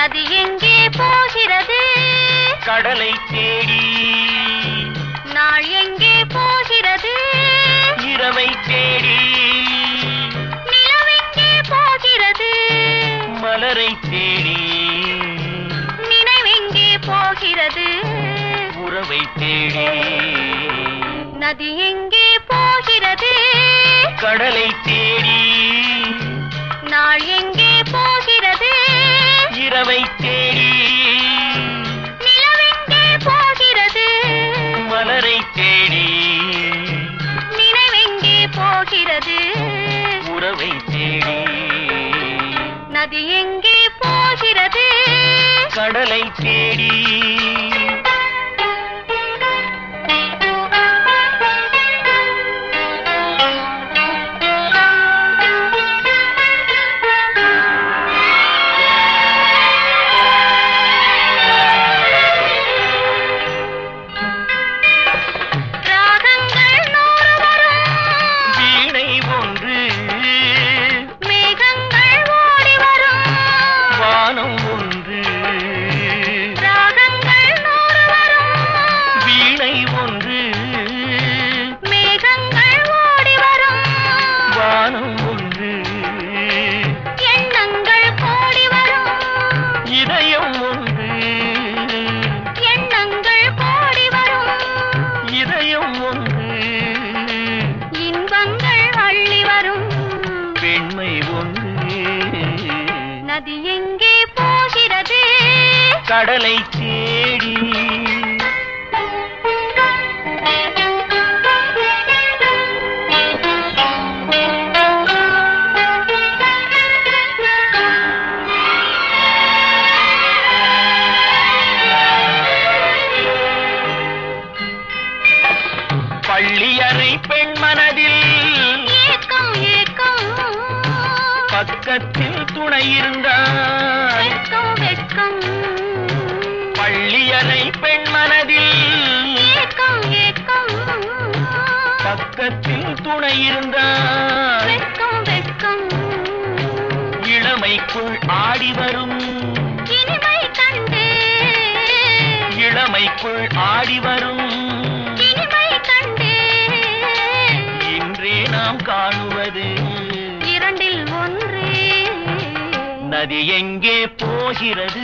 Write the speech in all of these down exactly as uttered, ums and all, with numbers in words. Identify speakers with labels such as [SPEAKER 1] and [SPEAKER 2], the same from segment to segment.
[SPEAKER 1] நதி எங்கே போகிறது?
[SPEAKER 2] கடலை தேடி.
[SPEAKER 1] நாள் எங்கே போகிறது?
[SPEAKER 2] இரவை தேடி.
[SPEAKER 1] நிலவெங்கே போகிறது?
[SPEAKER 2] மலரை தேடி.
[SPEAKER 1] நினைவெங்கே போகிறது?
[SPEAKER 2] உறவை தேடி.
[SPEAKER 1] நதி எங்கே போகிறது?
[SPEAKER 2] கடலை தேடி.
[SPEAKER 1] நாள் எங்கே போகிறது?
[SPEAKER 2] இரவை தேடி.
[SPEAKER 1] நிலவெங்கே போகிறது?
[SPEAKER 2] மலரை தேடி.
[SPEAKER 1] நினைவெங்கே போகிறது?
[SPEAKER 2] உறவை தேடி.
[SPEAKER 1] நதி எங்கே போகிறது?
[SPEAKER 2] கடலை தேடி.
[SPEAKER 1] நதி எங்கே போகிறது?
[SPEAKER 2] கடலை தேடி. பள்ளியறை பெண் மனதில்
[SPEAKER 1] ஏக்கம் ஏக்கம்.
[SPEAKER 2] பக்கத்தில் துணை இருந்தால்
[SPEAKER 1] வெட்கம்.
[SPEAKER 2] பள்ளியறை பெண் மனதில்
[SPEAKER 1] ஏக்கம் ஏக்கம்.
[SPEAKER 2] பக்கத்தில் துணை இருந்தால்
[SPEAKER 1] வெட்கம் வெட்கம்.
[SPEAKER 2] இளமைக்குள் ஆடி வரும்
[SPEAKER 1] இனிமை கண்டு.
[SPEAKER 2] இளமைக்குள் ஆடி வரும்
[SPEAKER 1] இனிமை கண்டு.
[SPEAKER 2] இன்றே நாம் காணுவது
[SPEAKER 1] இரண்டில் ஒன்று.
[SPEAKER 2] நதி எங்கே போகிறது?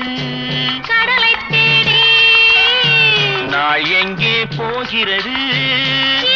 [SPEAKER 1] கடலை தேடி.
[SPEAKER 2] நாள் எங்கே போகிறது?